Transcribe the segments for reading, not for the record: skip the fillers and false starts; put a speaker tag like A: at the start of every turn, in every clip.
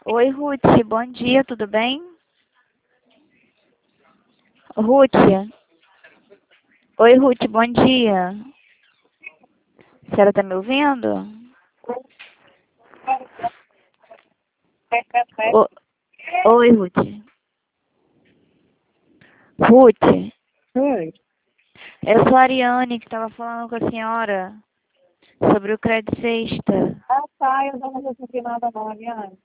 A: Oi, Ruth, bom dia, tudo bem? Ruth, oi, Ruth, bom dia. A senhora tá me ouvindo? O- Oi, Ruth. Ruth,
B: Oi.
A: eu sou a Ariane, que estava falando com a senhora sobre o crédito sexta.
B: Ah, tá, eu não resolvi nada não, Ariane.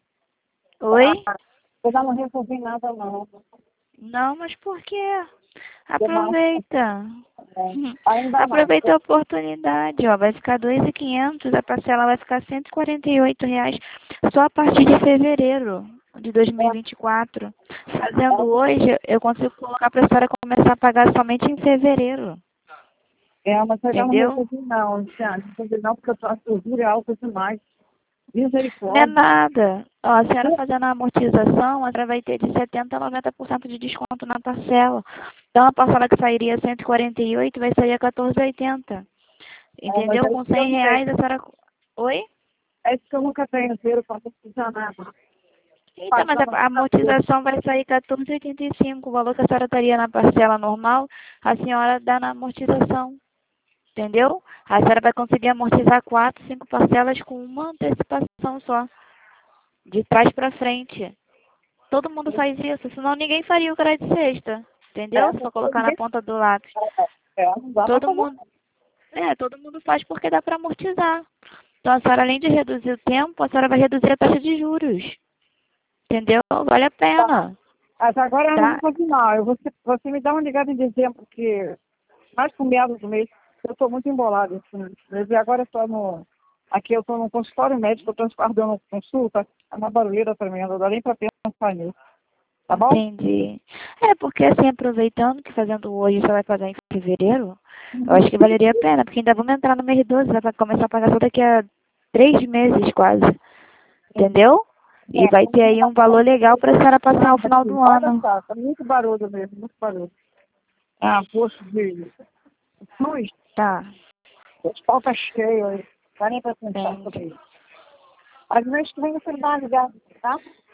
A: Oi?
B: Eu já não resolvi nada não.
A: Não, mas por quê?
B: Demais,
A: Aproveita.
B: né? Ainda não.
A: Aproveita a oportunidade, ó. Vai ficar 2.500, a parcela vai ficar R$ 148 só a partir de fevereiro de 2024. Fazendo hoje, eu consigo colocar para a senhora começar a pagar somente em fevereiro.
B: Mas eu já não
A: Entendeu?
B: resolvi não, Luciane. Não resolvi não, porque o juro é alto demais.
A: Não é
B: Misericórdia.
A: nada. Ó, a senhora fazendo a amortização, a senhora vai ter de 70% a 90% de desconto na parcela. Então, a parcela que sairia 148 vai sair a 14,80.
B: Mas
A: Entendeu?
B: é
A: Com
B: isso que eu não tenho.
A: R$ 100 a senhora... Oi?
B: É isso que eu nunca tenho dinheiro para não precisar nada.
A: Então, mas
B: Pagando
A: a
B: muita coisa.
A: amortização vai sair 14,85. O valor que a senhora estaria na parcela normal, a senhora dá na amortização. Entendeu? A senhora vai conseguir amortizar 4, 5 parcelas com uma antecipação só. De trás para frente. Todo mundo faz isso, senão ninguém faria o crédito sexta. Entendeu? Só
B: Porque
A: colocar na ponta do lápis.
B: não dá para
A: Todo
B: fazer.
A: mundo, todo mundo faz porque dá para amortizar. Então, a senhora, além de reduzir o tempo, a senhora vai reduzir a taxa de juros. Entendeu? Vale a pena.
B: Mas agora eu não vou
A: Tá?
B: fazer não. Você me dá uma ligada em dezembro, porque mais pro meados do mês, eu estou muito embolada assim. E agora eu estou no. Aqui eu estou no consultório médico, eu estou aguardando consulta, é uma barulheira tremenda, não dá nem para pensar nisso. Tá bom?
A: Entendi. É, porque assim, aproveitando que fazendo hoje você vai pagar em fevereiro, eu acho que valeria a pena, porque ainda vamos entrar no mês 12, você vai começar a pagar só daqui a 3 meses quase. Entendeu? E vai ter aí um valor legal para a senhora passar o final do
B: Olha
A: ano.
B: só, tá muito barulho mesmo, muito barulho. Ah, posto de luz,
A: Tá.
B: o hospital tá cheio aí, dá nem para pensar sobre
A: Entendi.
B: isso. Mas mês que vem você me dá uma ligada, tá?